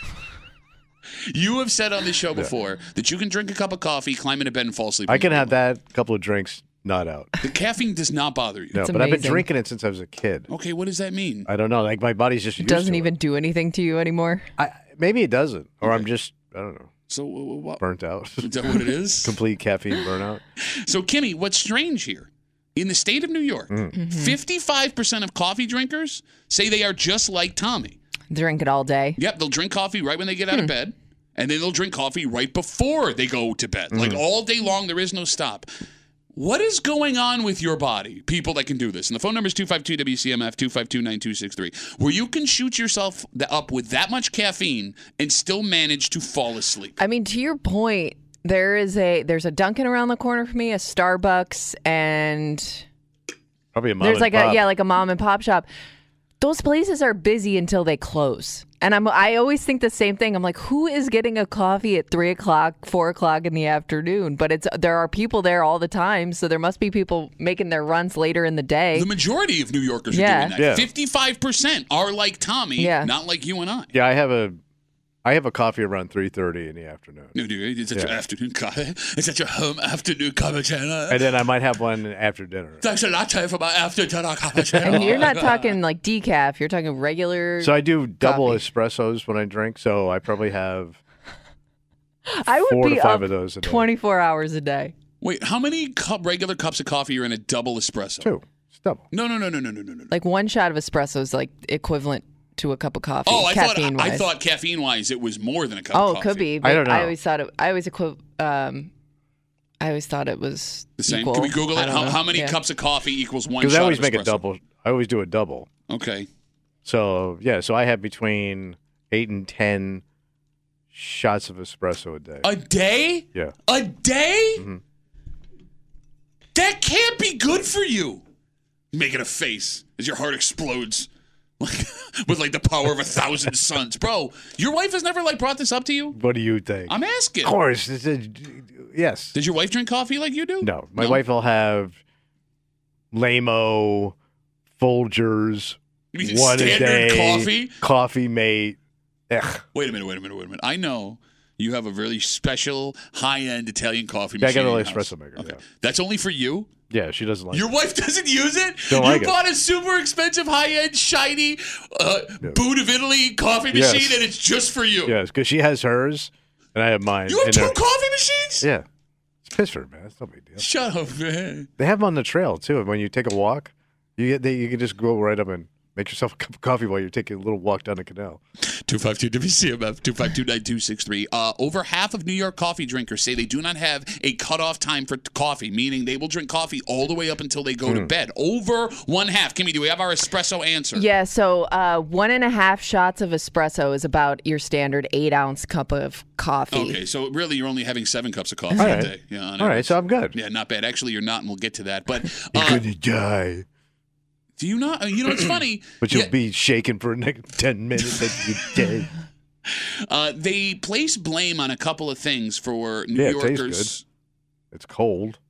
You have said on this show before that you can drink a cup of coffee, climb into bed, and fall asleep. I in can the have middle. that, a couple of drinks, not out. The caffeine does not bother you. No, It's but I've been amazing. drinking it since I was a kid. Okay, what does that mean? I don't know. Like my body's just It used doesn't to even do anything to you anymore. it. I, maybe it doesn't, or I'm just I don't know. So uh, what? Burnt out. Is that what it is? Complete caffeine burnout. So, Kimmy, what's strange here? In the state of New York, Mm. fifty-five percent of coffee drinkers say they are just like Tommy. Drink it all day. Yep, they'll drink coffee right when they get out Hmm. of bed, and then they'll drink coffee right before they go to bed. Like Mm. all day long, there is no stop. What is going on with your body, people that can do this? And the phone number is two five two W C M F, two five two, nine two six three, where you can shoot yourself th- up with that much caffeine and still manage to fall asleep. I mean, to your point, there is a there's a Dunkin' around the corner for me, a Starbucks, and Probably a mom there's and like pop. a yeah, like a mom and pop shop. Those places are busy until they close. And I'm I always think the same thing. I'm like, who is getting a coffee at three o'clock, four o'clock in the afternoon? But it's there are people there all the time, so there must be people making their runs later in the day. The majority of New Yorkers Yeah. are doing that. Yeah. fifty-five percent are like Tommy, Yeah. not like you and I. Yeah, I have a I have a coffee around three thirty in the afternoon. No, dude, it's such Yeah. your afternoon coffee. It's such your home afternoon cappuccino. And then I might have one after dinner. Thanks a latte for my after dinner cappuccino. And you're not talking like decaf, you're talking regular. So I do double coffee. espressos when I drink, so I probably have I would four be to five up of those a day. twenty-four hours a day. Wait, how many cup regular cups of coffee are in a double espresso? Two. It's double. No, no, no, no, no, no, no, no. Like one shot of espresso is like equivalent to a cup of coffee. Oh, I thought caffeine I, I wise. thought caffeine wise it was more than a cup Oh, of it coffee. could be. I But don't know. I always thought it. I always equi- um, I always thought it was The same. equal. Can we Google I it? don't How, know. how many Yeah. cups of coffee equals one Because shot I always of make a espresso? double. I always do a double. Okay. So yeah, so I have between eight and ten shots of espresso a day. A day? Yeah. A day? Mhm. That can't be good for you. Making a face as your heart explodes. Like, with like the power of a thousand suns. Bro, your wife has never like brought this up to you? What do you think? I'm asking. Of course. It's a, yes. Does your wife drink coffee like you do? No. My wife will have Lamo, Folgers, You mean one a standard day, coffee? Coffee Mate. Ugh. Wait a minute, wait a minute, wait a minute. I know you have a really special high-end Italian coffee Yeah, I machine. got a in little your house. espresso maker. Okay. Yeah. That's only for you? Yeah, she doesn't like Your it. wife doesn't use it? Don't you like it. bought a super expensive, high-end, shiny, uh, Yeah. Boot of Italy coffee Yes. machine, and it's just for you. Yes, because she has hers, and I have mine. You have and two they're- coffee machines? Yeah. It's Pittsburgh, man. It's no big deal. Shut up, man. They have them on the trail, too. When you take a walk, you get they, you can just go right up and make yourself a cup of coffee while you're taking a little walk down the canal. two five two W C M F, two five two, nine two six three. Uh, over half of New York coffee drinkers say they do not have a cutoff time for t- coffee, meaning they will drink coffee all the way up until they go to Hmm. bed. Over one half. Kimmy, do we have our espresso answer? Yeah, so uh, one and a half shots of espresso is about your standard eight ounce cup of coffee. Okay, so really you're only having seven cups of coffee All a right. day. Yeah, on All right, average. so I'm good. Yeah, not bad. Actually, you're not, and we'll get to that. But You're uh, going to die. do you not? uh, You know, it's funny. But you'll Yeah, be shaking for the next ten minutes and you're dead. uh, they place blame on a couple of things for New Yeah, it tastes Yorkers. It's cold.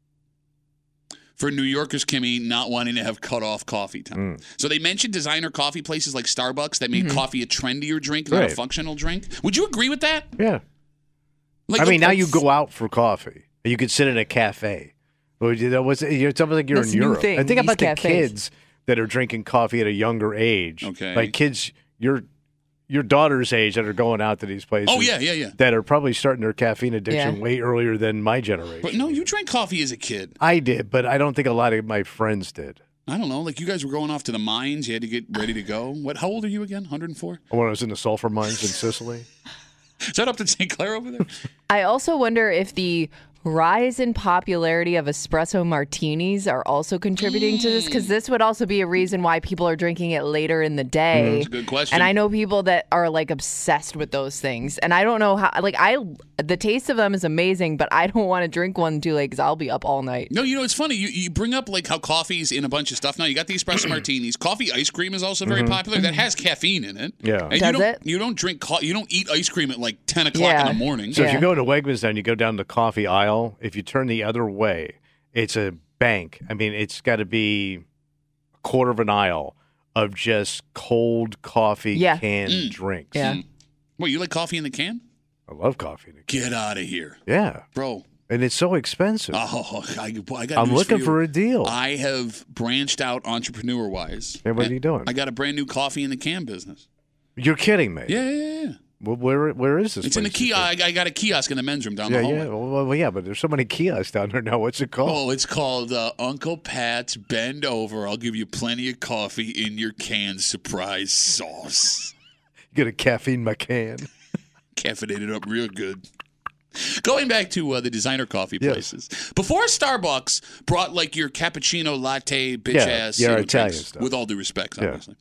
For New Yorkers, Kimmy, not wanting to have cut off coffee time. Mm. So they mentioned designer coffee places like Starbucks that made coffee a trendier drink, not a Right. functional drink. Would you agree with that? Yeah. Like, I mean, now okay, you go out for coffee. You could sit in a cafe. Well, you know, what's- It's almost like you're That's in a new Europe. thing, And think these about the cafes. kids that are drinking coffee at a younger age. Okay. Like kids, your your daughter's age that are going out to these places. Oh, yeah, yeah, yeah. That are probably starting their caffeine addiction Yeah. way earlier than my generation. But no, you drank coffee as a kid. I did, but I don't think a lot of my friends did. I don't know. Like you guys were going off to the mines. You had to get ready to go. What? How old are you again? one hundred four? When I was in the sulfur mines in Sicily. Is that up in Saint Clair over there? I also wonder if the rise in popularity of espresso martinis are also contributing to this, because this would also be a reason why people are drinking it later in the day. That's a good question. And I know people that are like obsessed with those things, and I don't know how. Like I, the taste of them is amazing, but I don't want to drink one too late because I'll be up all night. No, you know, it's funny. You, you bring up like how coffee's in a bunch of stuff now. You got the espresso martinis. Coffee ice cream is also very popular. That has caffeine in it. Yeah. And you Does don't, it? You don't drink co- You don't eat ice cream at like ten o'clock Yeah. in the morning. So if Yeah. you go to Wegmans and you go down the coffee aisle, if you turn the other way, it's a bank. I mean, it's got to be a quarter of an aisle of just cold coffee Yeah. canned Mm. drinks. Yeah. Wait, you like coffee in the can? I love coffee. Get out of here. Yeah. Bro, And it's so expensive. Oh, I, I got. I'm news looking for, for a deal. I have branched out entrepreneur wise. Hey, what are you doing? I got a brand new coffee in the can business. You're kidding me. Yeah, yeah, yeah. Well, where where is this? It's in the place you kiosk. I, I got a kiosk in the men's room down Yeah, the hallway. yeah. Well, well, yeah, but there's so many kiosks down there now. What's it called? Oh, it's called uh, Uncle Pat's Bend Over. I'll give you plenty of coffee in your can surprise sauce. Get a caffeine McCann. Caffeinated up real good. Going back to uh, the designer coffee Yes. places. Before Starbucks brought like your cappuccino latte bitch Yeah, ass yeah, you know, Italian drinks, stuff. with all due respect, Yeah. obviously.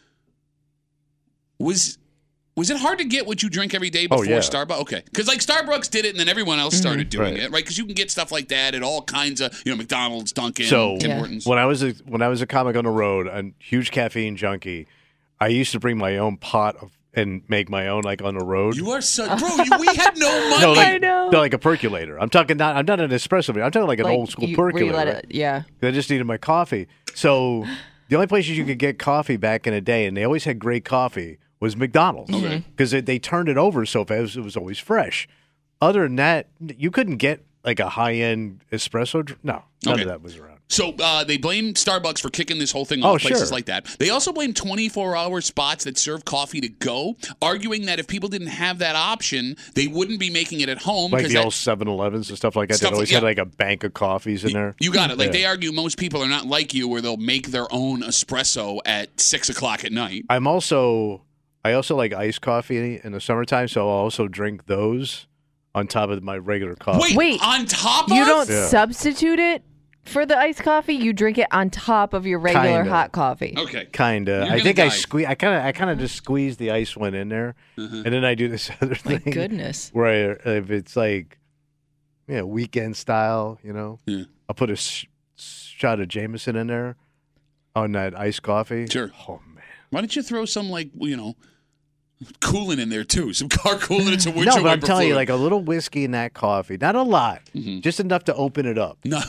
Was was it hard to get what you drink every day Oh, before yeah. Starbucks? Okay. Because like Starbucks did it and then everyone else started doing Right. it, right? Because you can get stuff like that at all kinds of, you know, McDonald's, Dunkin', So Tim Hortons. when I was a, when I was a comic on the road, a huge caffeine junkie, I used to bring my own pot of, and make my own like on the road. You are so bro. You, we had no money. no, like, I know. no, like a percolator. I'm talking not. I'm not an espresso. I'm talking like an Like, old school you- where you percolator. let right? it- yeah. I just needed my coffee. So the only places you could get coffee back in the day, and they always had great coffee, was McDonald's. Okay. Because they turned it over so fast, it was always fresh. Other than that, you couldn't get like a high end espresso. dr- No, none Okay. of that was around. So uh, they blame Starbucks for kicking this whole thing Oh, off, places sure. like that. They also blame twenty-four hour spots that serve coffee to go, arguing that if people didn't have that option, they wouldn't be making it at home. Like 'cause the that- old seven elevens and stuff like that. Stuff That always like- had yeah. like a bank of coffees in there. You got it. Like Yeah. they argue most people are not like you where they'll make their own espresso at six o'clock at night. I'm also I also like iced coffee in the summertime, so I'll also drink those on top of my regular coffee. Wait, Wait, on top You of? don't Yeah. substitute it for the iced coffee. You drink it on top of your regular Kinda. hot coffee. Okay. Kinda. You're I gonna think I die. squeeze. I kind of. I kind of just squeeze the ice one in there, Uh-huh. and then I do this other My thing. goodness. Where I, if it's like, yeah, weekend style, you know, Yeah. I'll put a sh- shot of Jameson in there on that iced coffee. Sure. Oh man. Why don't you throw some, like, you know, coolant in there, too? Some car coolant and some windshield No, but I'm wiper telling you, fluid. like a little whiskey in that coffee. Not a lot, Mhm. just enough to open it up. No.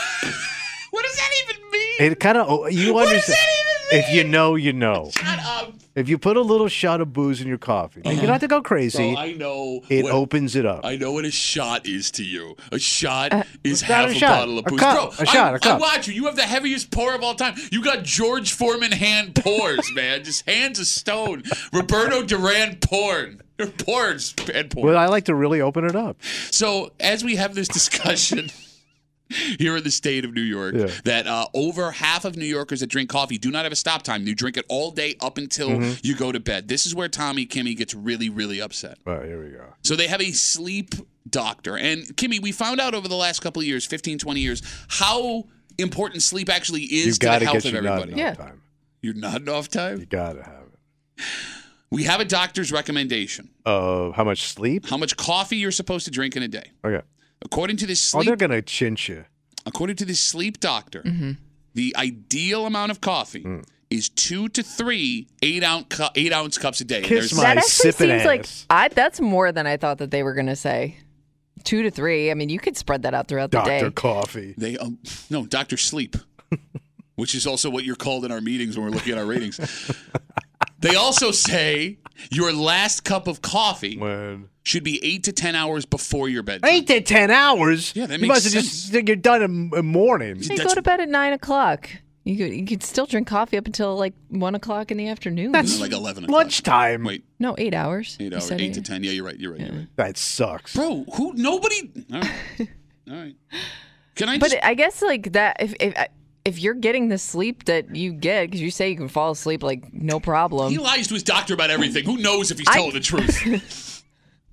What does that even mean? It kind of you What does understand. that even If you know, you know. Shut up. If you put a little shot of booze in your coffee, and you don't have to go crazy. Bro, I know. It what, opens it up. I know what a shot is to you. A shot Uh, is It's not half a a, shot. bottle of A booze. cup. Bro, A shot, I, a cup. I watch you. You have the heaviest pour of all time. You got George Foreman hand pours, man. Just hands of stone. Roberto Duran porn. Or pours and porn. Well, I like to really open it up. So as we have this discussion here in the state of New York, Yeah. that uh, over half of New Yorkers that drink coffee do not have a stop time. You drink it all day up until Mm-hmm. you go to bed. This is where Tommy Kimmy gets really, really upset. All right, here we go. So they have a sleep doctor. And Kimmy, we found out over the last couple of years, fifteen, twenty years, how important sleep actually is You to got the to health get of your nut everybody. enough Yeah. time. You're not enough time? You got to have it. We have a doctor's recommendation. Uh, how much sleep? How much coffee you're supposed to drink in a day. Okay. According to this Oh, sleep they're gonna chinch you. According to this sleep doctor, the ideal amount of coffee Mm. is two to three eight ounce cu- eight ounce cups a day. And Kiss there's- my That actually sipping seems like ass. I. That's more than I thought that they were going to say. Two to three. I mean, you could spread that out throughout the Doctor day. Coffee. They um, no Doctor Sleep, which is also what you're called in our meetings when we're looking at our ratings. They also say your last cup of coffee When should be eight to ten hours before your bedtime. eight to ten hours. Yeah, that you makes must have sense. just think you're done in, in morning. You That's- go to bed at nine o'clock. You could you could still drink coffee up until like one o'clock in the afternoon. That's like eleven o'clock. lunchtime. Wait, no, eight hours. eight You hours, said eight to ten. Yeah, you're right. You're right. You're right. That sucks. Bro, who? Nobody. All right. All right. Can I But just? I guess like that if if if you're getting the sleep that you get because you say you can fall asleep like no problem. He lies to his doctor about everything. Who knows if he's I- telling the truth?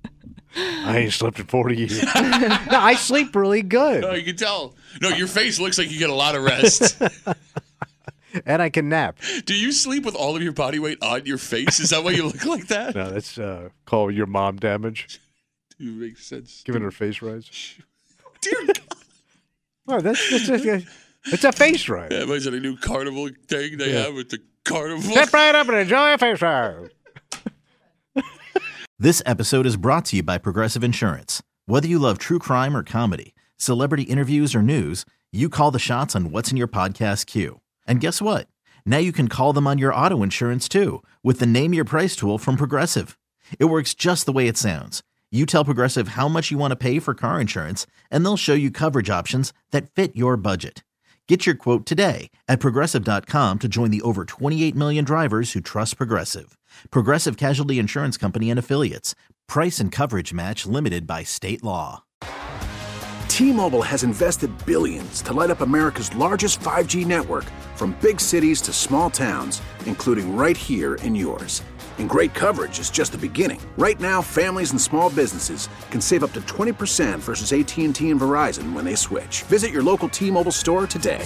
I ain't slept in forty years. no, I sleep really good, No, you can tell. No, your face looks like you get a lot of rest. and I can nap. Do you sleep with all of your body weight on your face? Is that why you look like that? No, that's uh, called your mom damage. It makes sense. Giving her face rise. Dear God. Oh, that's, that's, that's it's a face rise. Yeah, is it a new carnival thing they Yeah. have with the carnival? Step right up and enjoy a face rise. This episode is brought to you by Progressive Insurance. Whether you love true crime or comedy, celebrity interviews or news, you call the shots on what's in your podcast queue. And guess what? Now you can call them on your auto insurance too with the Name Your Price tool from Progressive. It works just the way it sounds. You tell Progressive how much you want to pay for car insurance, and they'll show you coverage options that fit your budget. Get your quote today at Progressive dot com to join the over twenty-eight million drivers who trust Progressive. Progressive Casualty Insurance Company and Affiliates. Price and coverage match limited by state law. T-Mobile has invested billions to light up America's largest five G network, from big cities to small towns, including right here in yours. And great coverage is just the beginning. Right now, families and small businesses can save up to twenty percent versus A T and T and Verizon when they switch. Visit your local T-Mobile store today.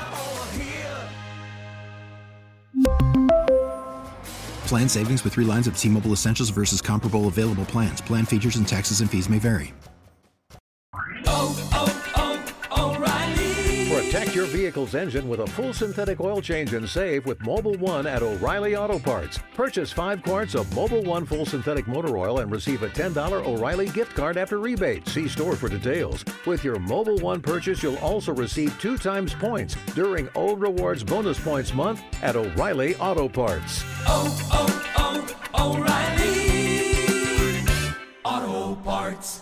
Plan savings with three lines of T-Mobile Essentials versus comparable available plans. Plan features and taxes and fees may vary. Oh, oh, oh, O'Reilly. Protect your vehicle's engine with a full synthetic oil change and save with Mobil one at O'Reilly Auto Parts. Purchase five quarts of Mobil one full synthetic motor oil and receive a ten dollars O'Reilly gift card after rebate. See store for details. With your Mobil one purchase, you'll also receive two times points during O Rewards Bonus Points Month at O'Reilly Auto Parts. Oh, oh, oh, O'Reilly Auto Parts.